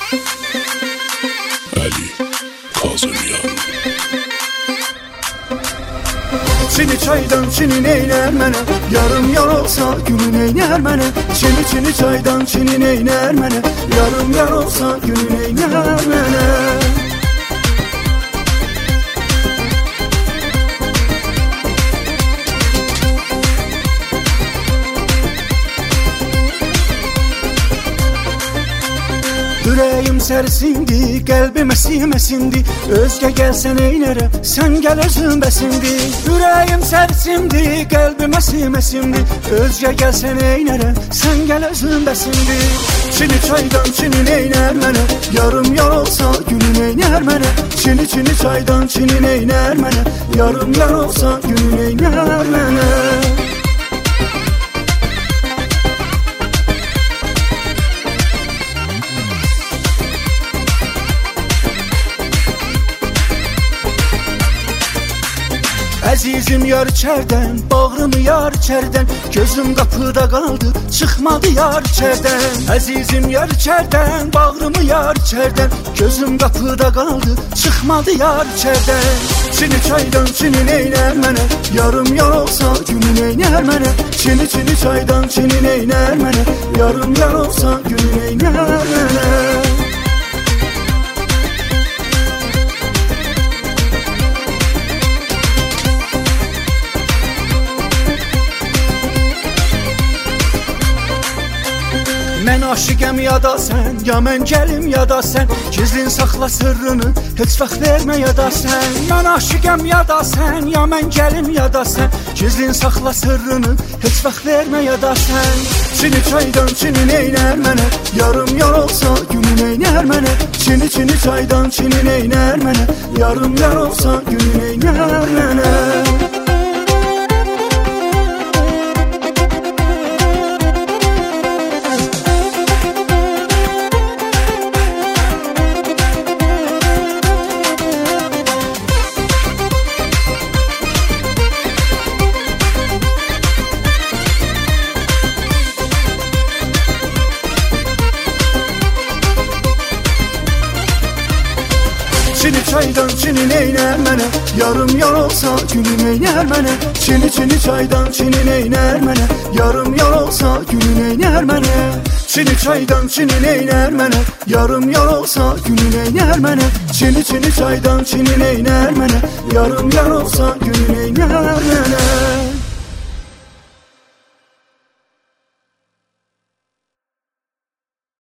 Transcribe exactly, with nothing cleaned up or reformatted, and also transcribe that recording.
Ali Kazımyan. Çini çaydan çinin eyler mene, yarım yar olsa günün eyler mene. Çini çini çaydan çinin eyler mene, yarım yar olsa günün eyler mene. Yüreğim sərsindi, qəlbimə siməsindi. Özgə gəlsən eynərə, sən gəl özümbəsindi. Yüreğim sərsindi, qəlbimə siməsindi. Özgə gəlsən eynərə, sən gəl özümbəsindi. Çini çaydan çinin eynər mənə, yarım yar olsa günün eynər mənə. Çini çini çaydan çinin eynər mənə, yarım yar olsa günün eynər mənə. Əzizim yar içərdən, bağrımı yar içərdən. Gözüm qapıda qaldı, çıxmadı yar içərdən. Əzizim yar içərdən, bağrımı yar içərdən. Gözüm qapıda qaldı, çıxmadı yar içərdən. Çini çaydan çinin eynər mənə, yarım yar olsa günün eynər mənə. Çini çini çaydan çinin eynər mənə, yarım yar olsa günün eynər mənə. Mən aşıqəm ya da sən, ya mən gəlim ya da sən. Gizlin saxla sırrını, heç vaxt vermə ya da sən. Mən aşıqəm ya da sən, ya mən gəlim ya da sən. Gizlin saxla sırrını, heç vaxt vermə ya da sən. Çini çaydan çinin eynər mənə, yarım yar olsa günün eynər mənə. Çini çini çaydan çinin eynər mənə, yarım yar olsa günün eynər mənə. Çini çaydan çinin eynər mənə, yarım yar olsa günün eynər mənə. Çini çini çaydan çinin eynər mənə, yarım yar olsa günün eynər mənə. Çini çaydan çinin eynər mənə, yarım yar olsa günün eynər mənə. Çini çini çaydan çinin eynər mənə, yarım yar olsa günün eynər mənə.